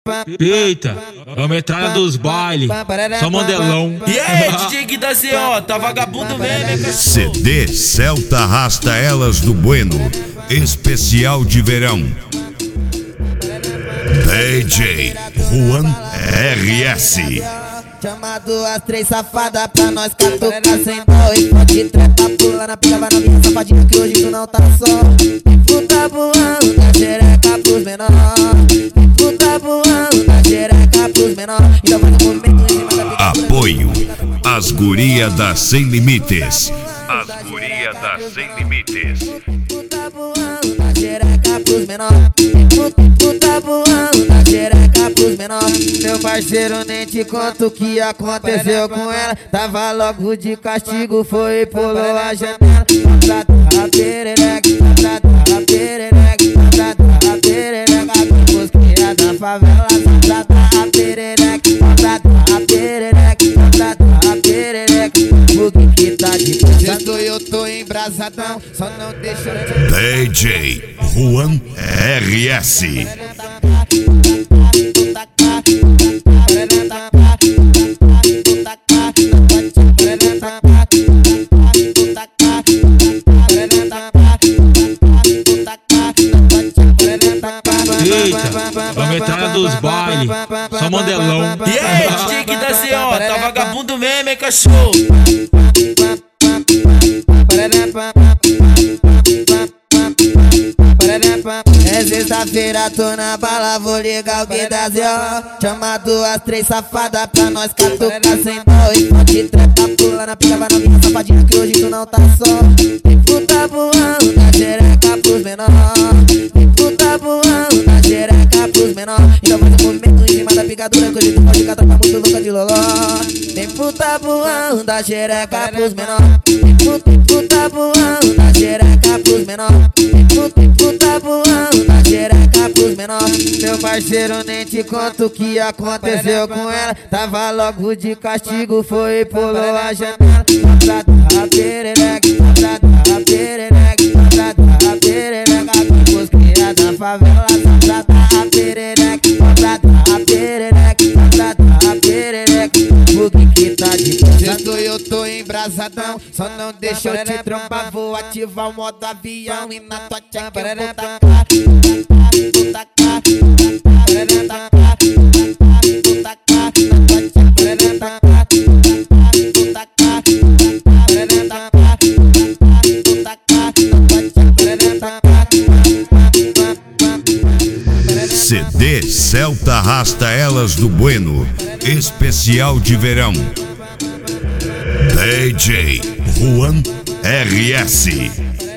Eita, é uma entrada dos bailes, só modelão. E aí, DJ Gui da ZO, tá vagabundo mesmo, hein, cachorro? CD Celta Arrasta Elas do Bueno, especial de verão. DJ Juan RS. Chamado as três safadas pra nós catucar sem dó. E pode treta, pula na pica, vai na minha safadinha que hoje tu não tá só. Puta voando da xereca pros menor. Puta voando da xereca pros menor. Então faz um movimento em cima da pica. Apoio As Guria da Sem Limites. As Guria da Sem Limites. Puta voando da xereca pros menor. Puta voando da xereca pros menor. Meu parceiro, nem te conto o que aconteceu com ela. Tava logo de castigo, foi e pulou a janela. A perereca, a perereca, a perereca, mosqueira da favela. A perereca, a perereca, a perereca, o que tá de coisa? Eu tô embrasadão, só não deixa eu te... DJ Juan RS. Eita, é uma entrada dos bailes, só modelão. E aí, DJ Gui da ZO, tá vagabundo mesmo, hein, cachorro? É sexta-feira, tô na bala, vou ligar o Gui da ZO. Chamado as três safadas pra nós catucar sem dó. E pode treta, pula na pica, vai na minha safadinha que hoje tu não tá só. Tem puta voando da xereca pros menor. Tem puta voando da xereca pros menor. Então faz um movimento em cima da picadura que hoje tu pode catar, tá muito louca de loló. Tem puta voando da xereca pros menor. Tem puta voando da xereca pros menor. Tem puta voando da xereca pros menor. Meu parceiro, nem te conto o que aconteceu com ela. Tava logo de castigo, foi e pulou a janela. A perereca, a perereca, a perereca, mosqueira da favela. A perereca, a perereca, a perereca, o que tá de coisa? Eu tô embrasadão, só não deixa eu te trombar. Vou ativar o modo avião e na tua tcheca eu vou tacar. CD Celta Arrasta Elas do Bueno, especial de verão. DJ Juan RS.